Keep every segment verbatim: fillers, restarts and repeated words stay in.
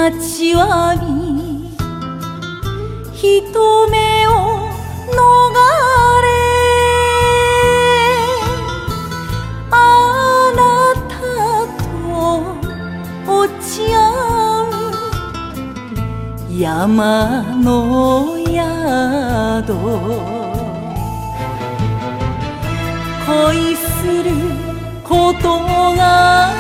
待ちわび人目を逃れあなたと落ち合う山の宿恋することが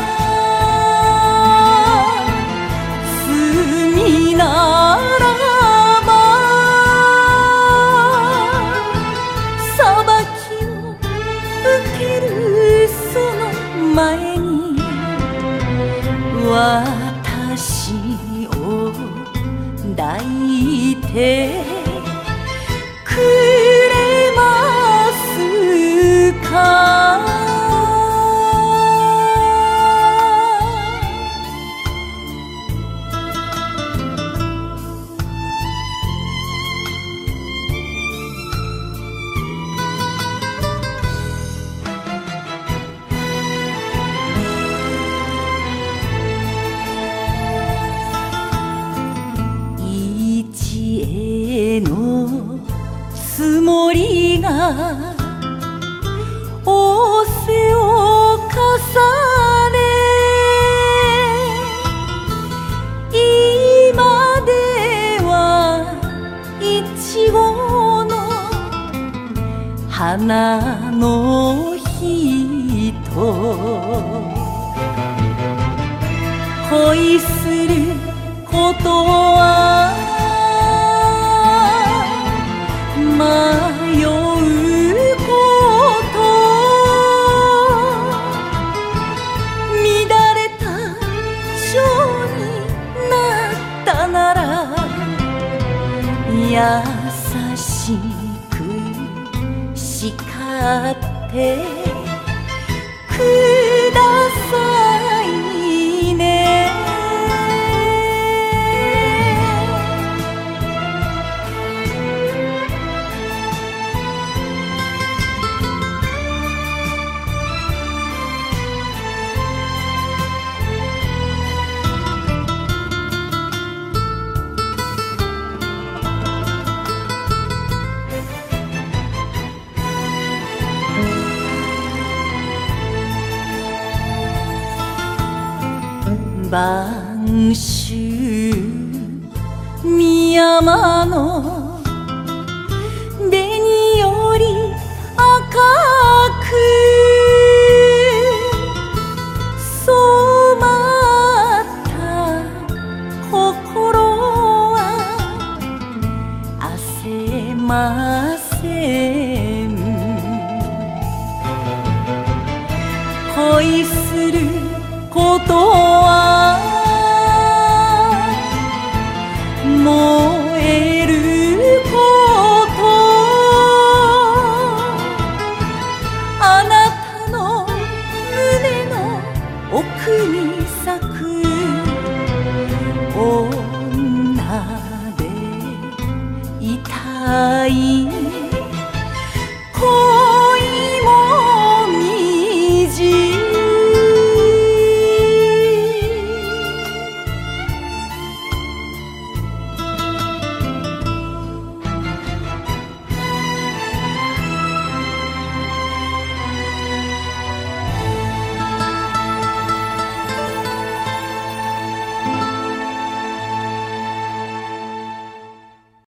罪ならば裁きを受けるその前に私を抱いてくれますか。のつもりが仰せを重ね今ではいちごの花の人恋することは迷うこと乱れた情になったなら優しく叱ってくださいね。晩秋深山の紅より赤く染まった心は焦せません。恋することは燃えることあなたの胸の奥に咲く女でいたい